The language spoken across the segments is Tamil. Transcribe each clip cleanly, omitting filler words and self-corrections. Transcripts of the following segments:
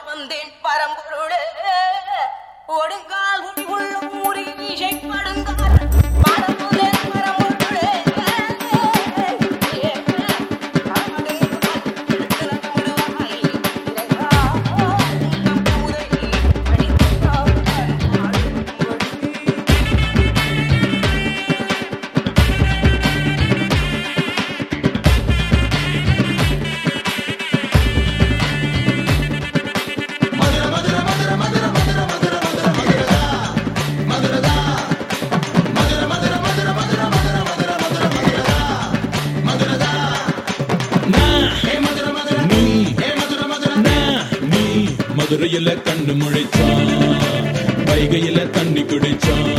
வந்தேன் பரம்பொருளே ஒடுங்கால் உள்ளும் முறி இசைப்படுங்கால் பரம்புதேன் பரம்பொருளே மதுரையில கண்ணு முழிச்சான், வைகையில தண்ணி குடிச்சான்.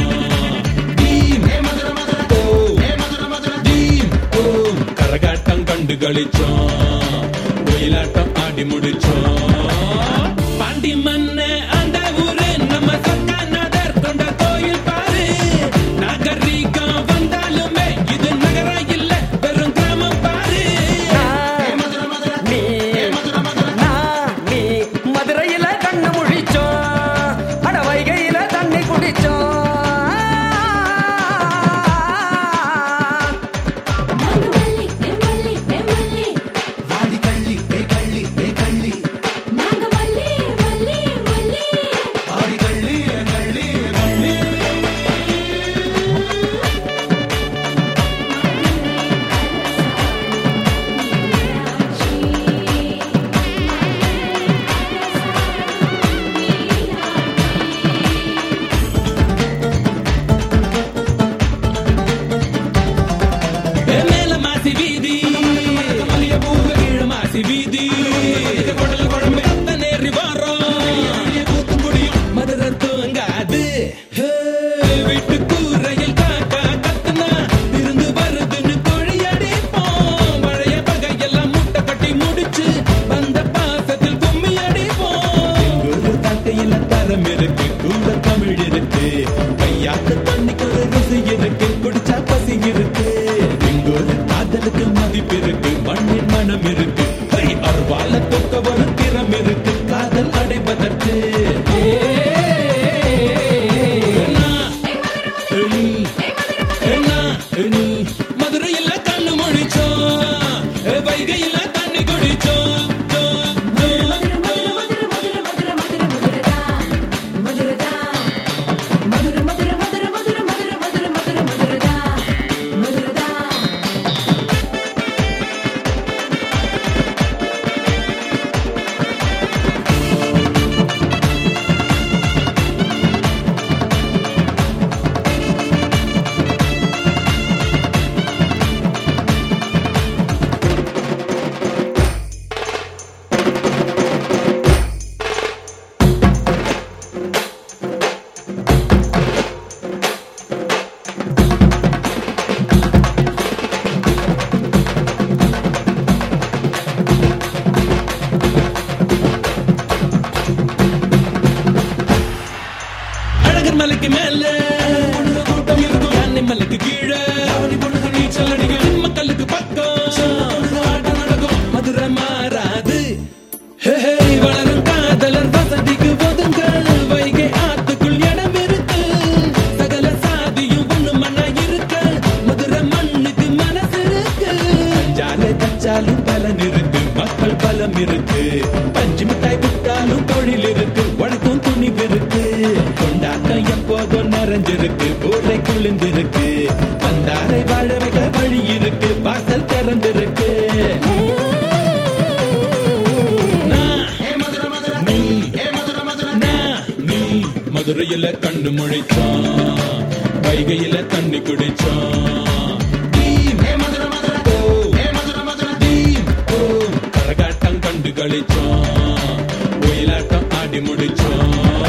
கரகாட்டம் கண்டு கழிச்சான், ஒயிலாட்டம் ஆடி முடிச்சான். பாண்டி மன்ன அந்த ஊரு நம்ம சொக்காநாதர் கொண்ட கோயில் பாரு. நாகரீகம் வந்தாலுமே இது நகரம் இல்ல வெறும் கிராமம் பாரு. மதுரையில கண்ணு முழிச்சோம், அட வைகையில தண்ணி குடிச்சோம். வீதி குடல் குழம்பு அத்த நேரி வாரம் மதுரை தூங்காது. வீட்டு கூரையில் காக்கா கத்துனா இருந்து வருதுன்னு தொழியடிப்போம். மழைய பகையெல்லாம் மூட்டை கட்டி முடிச்சு வந்த பாசத்தில் கும்மி அடிப்போம். ஒரு தட்டையில தரம் இருக்கு, கூட தமிழ் இருக்கு, கையாத்து தண்ணிக்கு ஒரு ருசி இருக்கு, குடிச்சா பசி இருக்கு. இங்கொரு காதலுக்கு மதிப்பு இருக்கு, மண்ணின் மனம் இருக்கு, அருவால தொக்க ஒரு திறம் இருக்கு, காதல் அடைவதற்கு. மதுரையில கண்ணு முழிச்சோம், வைகையில தண்ணி குடிச்சோம். மலைக்கு மேல கூட்டம் இருக்கும், யானை மலைக்கு கீழே நீச்சல் அடிக்கும், மக்களுக்கு பக்கம் நடக்கும். மதுரை மாறாது, வளரும் காதலர் வசதிக்கு ஒதுங்கள். வைகை ஆத்துக்குள் இடம் இருக்கு, சகல சாதியும் ஒண்ணு மண்ணா இருக்கு. மதுரை மண்ணுக்கு மனசு இருக்கு, அஞ்சாலே தச்சாலும் பலன் இருக்கு, மக்கள் பலம் இருக்கு. பஞ்சு மிட்டாய் விட்டாலும் தொழில் இருக்கு, உழைக்கும் துணிவு இருக்கு. கொண்டாட்டம் எப்போதும் நிறைஞ்சிருக்கு, ஊரை குளிர்ந்திருக்கு. வந்தாரை வாழ வைக்க வழி இருக்கு, வாசல் திறந்திருக்கு. மதுரையில கண்ணு முழிச்சான், வைகையில தண்ணி குடிச்சான். கரகாட்டம் கண்டு கழிச்சான், ஒயிலாட்டம் ஆடி முடிச்சான்.